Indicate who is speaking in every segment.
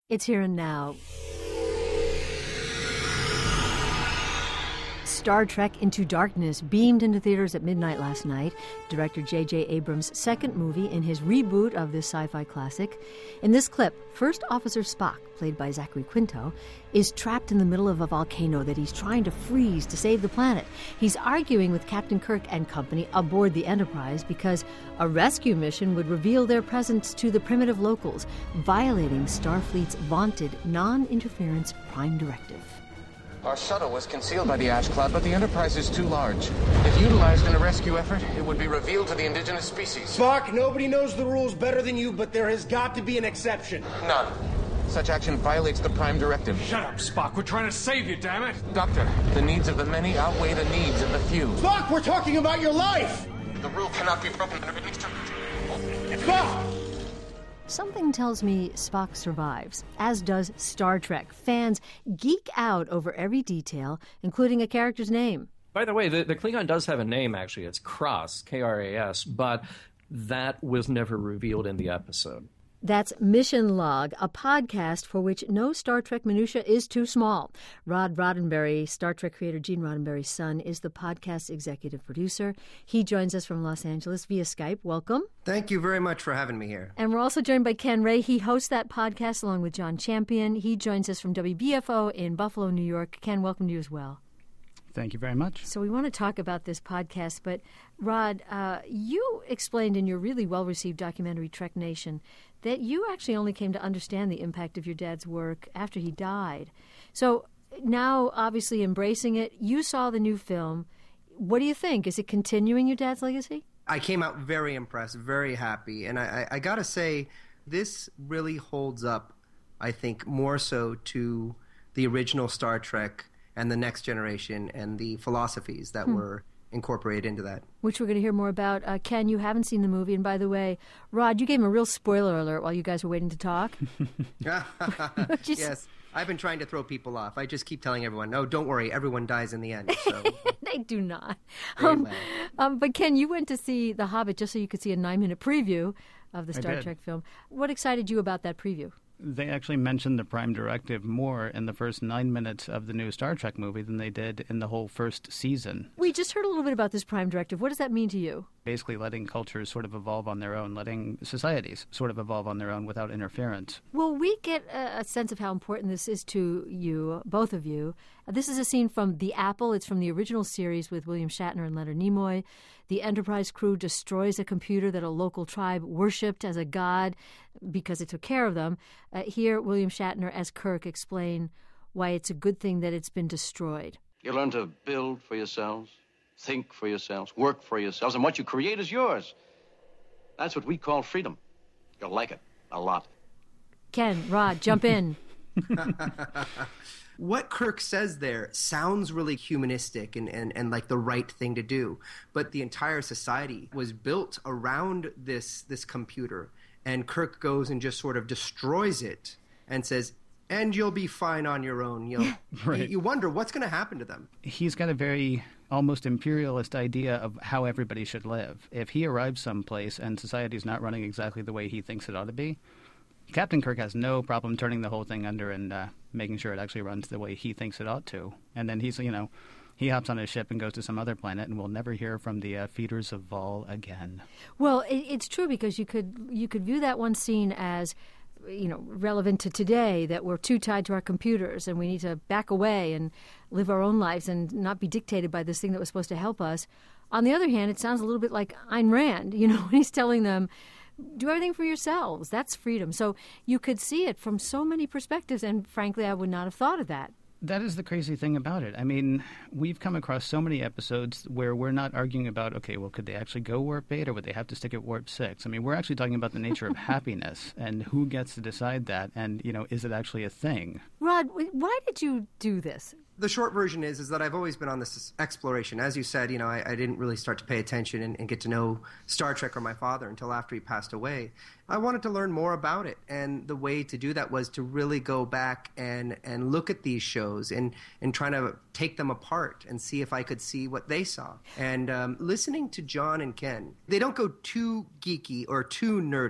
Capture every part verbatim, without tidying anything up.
Speaker 1: It's here and now. Star Trek Into Darkness beamed into theaters at midnight last night, director J J Abrams' second movie in his reboot of this sci-fi classic. In this clip, First Officer Spock, played by Zachary Quinto, is trapped in the middle of a volcano that he's trying to freeze to save the planet. He's arguing with Captain Kirk and company aboard the Enterprise because a rescue mission would reveal their presence to the primitive locals, violating Starfleet's vaunted non-interference prime directive.
Speaker 2: Our shuttle was concealed by the ash cloud, but the Enterprise is too large. If utilized in a rescue effort, it would be revealed to the indigenous species.
Speaker 3: Spock, nobody knows the rules better than you, but there has got to be an exception.
Speaker 2: None. Such action violates the Prime Directive.
Speaker 4: Shut up, Spock. We're trying to save you, damn it.
Speaker 2: Doctor, the needs of the many outweigh the needs of the few.
Speaker 3: Spock, we're talking about your life!
Speaker 2: The rule cannot be broken, and it needs to...
Speaker 3: Spock!
Speaker 1: Something tells me Spock survives, as does Star Trek. Fans geek out over every detail, including a character's name.
Speaker 5: By the way, the, the Klingon does have a name, actually. It's Kras, K R A S, but that was never revealed in the episode.
Speaker 1: That's Mission Log, a podcast for which no Star Trek minutia is too small. Rod Roddenberry, Star Trek creator Gene Roddenberry's son, is the podcast's executive producer. He joins us from Los Angeles via Skype. Welcome.
Speaker 6: Thank you very much for having me here.
Speaker 1: And we're also joined by Ken Ray. He hosts that podcast along with John Champion. He joins us from W B F O in Buffalo, New York. Ken, welcome to you as well.
Speaker 7: Thank you very much.
Speaker 1: So we want to talk about this podcast, but Rod, uh, you explained in your really well-received documentary, Trek Nation, that you actually only came to understand the impact of your dad's work after he died. So now, obviously embracing it, you saw the new film. What do you think? Is it continuing your dad's legacy?
Speaker 6: I came out very impressed, very happy, and I, I, I got to say, this really holds up, I think, more so to the original Star Trek and the Next Generation and the philosophies that hmm. were incorporated into that.
Speaker 1: Which we're going to hear more about. Uh, Ken, you haven't seen the movie, and by the way, Rod, you gave him a real spoiler alert while you guys were waiting to talk.
Speaker 6: Yes, I've been trying to throw people off. I just keep telling everyone, no, don't worry, everyone dies in the end. So.
Speaker 1: They do not. Um, um, but Ken, you went to see The Hobbit just so you could see a nine-minute preview of the Star Trek film. What excited you about that preview?
Speaker 7: They actually mentioned the Prime Directive more in the first nine minutes of the new Star Trek movie than they did in the whole first season.
Speaker 1: We just heard a little bit about this Prime Directive. What does that mean to you?
Speaker 7: Basically letting cultures sort of evolve on their own, letting societies sort of evolve on their own without interference.
Speaker 1: Well, we get a, a sense of how important this is to you, both of you. Uh, this is a scene from The Apple. It's from the original series with William Shatner and Leonard Nimoy. The Enterprise crew destroys a computer that a local tribe worshipped as a god because it took care of them. Uh, here, William Shatner as Kirk explain why it's a good thing that it's been destroyed.
Speaker 8: You learn to build for yourselves, think for yourselves, work for yourselves, and what you create is yours. That's what we call freedom. You'll like it a lot.
Speaker 1: Ken, Rod, jump in.
Speaker 6: What Kirk says there sounds really humanistic and, and, and like the right thing to do, but the entire society was built around this this computer, and Kirk goes and just sort of destroys it and says, and you'll be fine on your own. You'll,
Speaker 7: right.
Speaker 6: you, you wonder what's going to happen to them.
Speaker 7: He's got a very almost imperialist idea of how everybody should live. If he arrives someplace and society's not running exactly the way he thinks it ought to be, Captain Kirk has no problem turning the whole thing under and uh, making sure it actually runs the way he thinks it ought to. And then he's, you know, he hops on his ship and goes to some other planet, and we'll never hear from the uh, feeders of Vol again.
Speaker 1: Well, it, it's true, because you could you could view that one scene as, you know, relevant to today, that we're too tied to our computers and we need to back away and live our own lives and not be dictated by this thing that was supposed to help us. On the other hand, it sounds a little bit like Ayn Rand, you know, when he's telling them, do everything for yourselves. That's freedom. So you could see it from so many perspectives, and frankly, I would not have thought of that.
Speaker 7: That is the crazy thing about it. I mean, we've come across so many episodes where we're not arguing about, okay, well, could they actually go warp eight or would they have to stick at warp six? I mean, we're actually talking about the nature of happiness and who gets to decide that, and, you know, is it actually a thing?
Speaker 1: Rod, why did you do this?
Speaker 6: The short version is is that I've always been on this exploration. As you said, you know, I, I didn't really start to pay attention and, and get to know Star Trek or my father until after he passed away. I wanted to learn more about it, and the way to do that was to really go back and, and look at these shows and, and trying to take them apart and see if I could see what they saw. And um, listening to John and Ken, they don't go too geeky or too nerdy,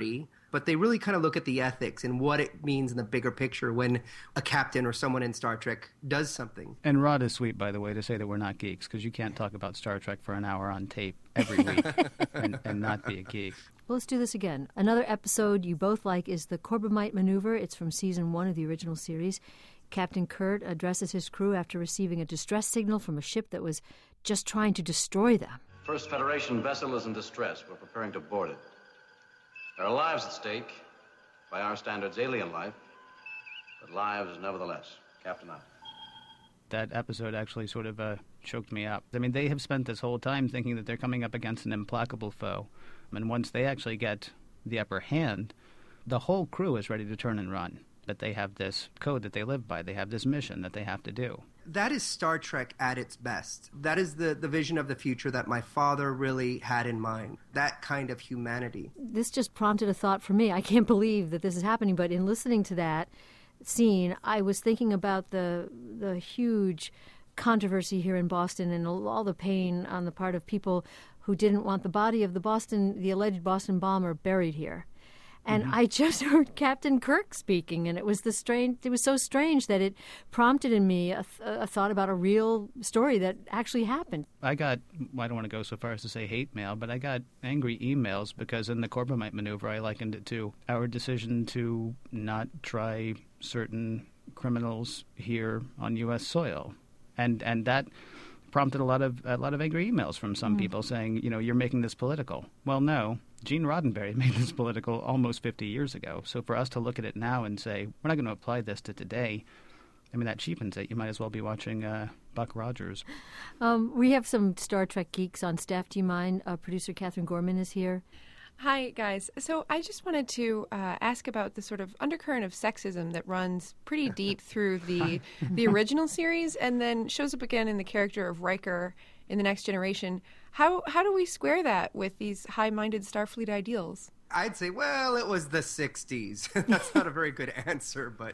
Speaker 6: but they really kind of look at the ethics and what it means in the bigger picture when a captain or someone in Star Trek does something.
Speaker 7: And Rod is sweet, by the way, to say that we're not geeks, because you can't talk about Star Trek for an hour on tape every week and, and not be a geek.
Speaker 1: Well, let's do this again. Another episode you both like is the Corbomite Maneuver. It's from season one of the original series. Captain Kirk addresses his crew after receiving a distress signal from a ship that was just trying to destroy them.
Speaker 8: First Federation vessel is in distress. We're preparing to board it. There are lives at stake. By our standards, alien life. But lives nevertheless. Captain out.
Speaker 7: That episode actually sort of uh, choked me up. I mean, they have spent this whole time thinking that they're coming up against an implacable foe. And once they actually get the upper hand, the whole crew is ready to turn and run. But they have this code that they live by. They have this mission that they have to do.
Speaker 6: That is Star Trek at its best. That is the, the vision of the future that my father really had in mind. That kind of humanity.
Speaker 1: This just prompted a thought for me. I can't believe that this is happening, but in listening to that scene, I was thinking about the the huge controversy here in Boston and all the pain on the part of people who didn't want the body of the Boston, the alleged Boston bomber buried here. And mm-hmm. I just heard Captain Kirk speaking, and it was the strange. It was so strange that it prompted in me a, th- a thought about a real story that actually happened.
Speaker 7: I got, well, I don't want to go so far as to say hate mail, but I got angry emails because in the Corbomite Maneuver, I likened it to our decision to not try certain criminals here on U S soil, and and that prompted a lot of a lot of angry emails from some mm. people saying, you know, you're making this political. Well, no. Gene Roddenberry made this political almost fifty years ago. So for us to look at it now and say, we're not going to apply this to today, I mean, that cheapens it. You might as well be watching uh, Buck Rogers.
Speaker 1: Um, we have some Star Trek geeks on staff. Do you mind? Uh, producer Catherine Gorman is here.
Speaker 9: Hi, guys. So I just wanted to uh, ask about the sort of undercurrent of sexism that runs pretty deep through the the original series and then shows up again in the character of Riker in The Next Generation. How how do we square that with these high-minded Starfleet ideals?
Speaker 6: I'd say, well, it was the sixties. That's not a very good answer, but...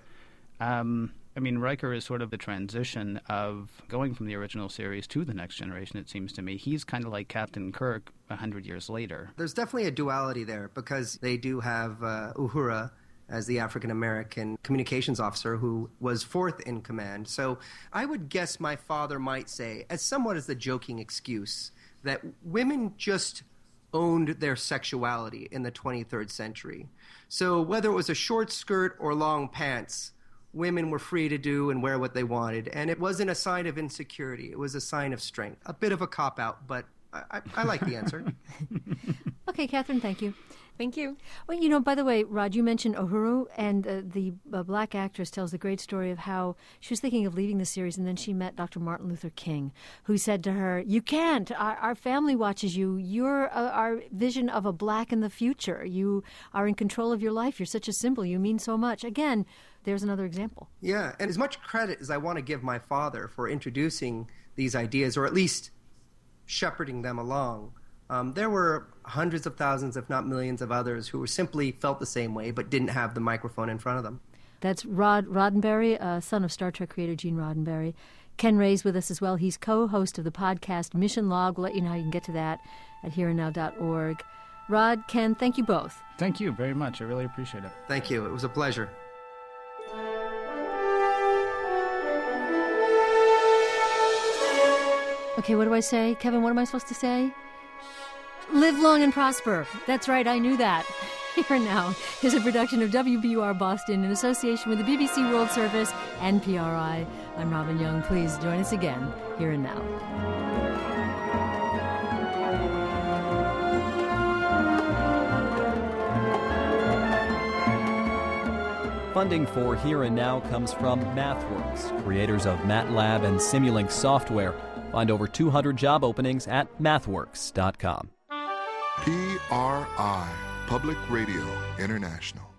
Speaker 7: Um, I mean, Riker is sort of the transition of going from the original series to The Next Generation, it seems to me. He's kind of like Captain Kirk a hundred years later.
Speaker 6: There's definitely a duality there because they do have uh, Uhura as the African-American communications officer who was fourth in command. So I would guess my father might say, as somewhat as the joking excuse, that women just owned their sexuality in the twenty-third century. So whether it was a short skirt or long pants, women were free to do and wear what they wanted. And it wasn't a sign of insecurity. It was a sign of strength. A bit of a cop-out, but I, I, I like the answer.
Speaker 1: Okay, Catherine, thank you.
Speaker 9: Thank you.
Speaker 1: Well, you know, by the way, Rod, you mentioned Uhuru, and uh, the uh, black actress tells the great story of how she was thinking of leaving the series, and then she met Doctor Martin Luther King, who said to her, you can't. Our, our family watches you. You're uh, our vision of a black in the future. You are in control of your life. You're such a symbol. You mean so much. Again, there's another example.
Speaker 6: Yeah, and as much credit as I want to give my father for introducing these ideas, or at least shepherding them along, Um, there were hundreds of thousands, if not millions, of others who were simply felt the same way but didn't have the microphone in front of them.
Speaker 1: That's Rod Roddenberry, uh, son of Star Trek creator Gene Roddenberry. Ken Ray's with us as well. He's co-host of the podcast Mission Log. We'll let you know how you can get to that at here and now dot org. Rod, Ken, thank you both.
Speaker 7: Thank you very much. I really appreciate it.
Speaker 6: Thank you. It was a pleasure.
Speaker 1: Okay, what do I say? Kevin, what am I supposed to say? Live long and prosper. That's right, I knew that. Here and Now is a production of W B U R Boston in association with the B B C World Service and P R I. I'm Robin Young. Please join us again, Here and Now.
Speaker 10: Funding for Here and Now comes from MathWorks, creators of MATLAB and Simulink software. Find over two hundred job openings at mathworks dot com.
Speaker 11: P R I, Public Radio International.